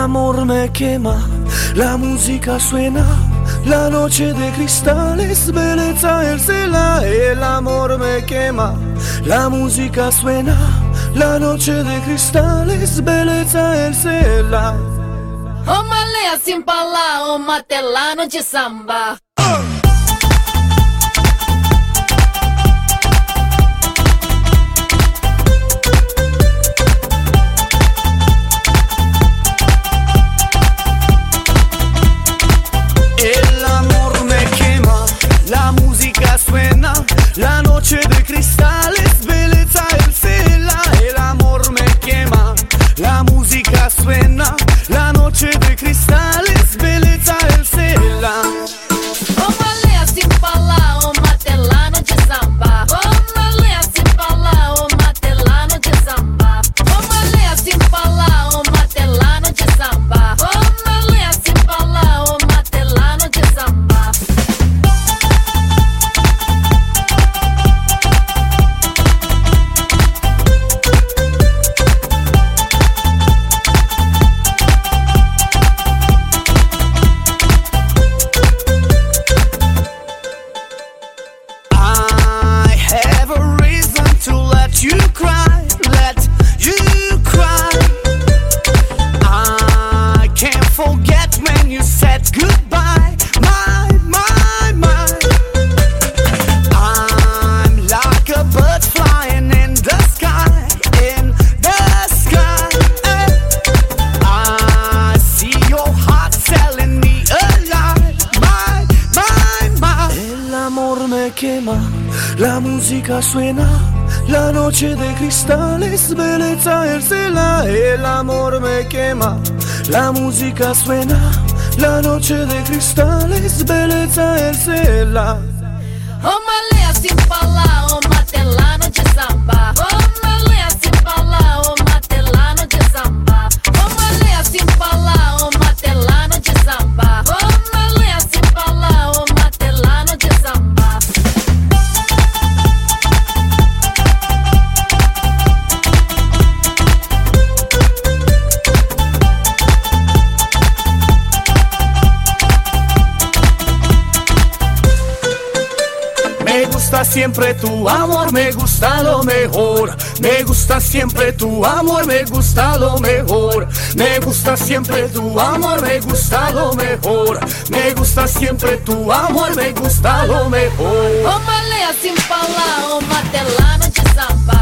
amor me quema, la música suena, la noche de cristales, belleza el cela. El amor me quema, la música suena, la noche de cristales, belleza el cela. Ô Malea Simpala, ô Matelano de samba. El amor me quema, la música suena, la noche de cristales, belleza el cela. El amor me quema, la música suena, la noche de cristales, belleza el cela. Ô Malea Simpala, ô Matelano de samba. Ô Malea Simpala, ô Matelano de samba. Ô Malea Simpala, ô Matelano de samba. Ô Malea Simpala, ô Matelano de samba. I have a reason to let you cry, let you cry. I can't forget when you said goodbye, my. I'm like a bird flying in the sky, in the sky. I see your heart telling me a lie, my. El amor me quema, la música suena, la noche de cristales, belleza el cela. El amor me quema, la música suena, la noche de cristales, belleza el cela. Ô Malea Simpala, ô Matelano de samba. Ô Malea Simpala, ô Matelano de samba. Ô Malea Simpala, ô Matelano de samba. Ô Malea Simpala, ô Matelano de samba. Me gusta siempre tu amor, me gusta lo mejor. Me gusta siempre tu amor, me gusta lo mejor. Me gusta siempre tu amor, me gusta lo mejor. Me gusta siempre tu amor, me gusta lo mejor. Ô Malea Simpala, ô Matelano de samba.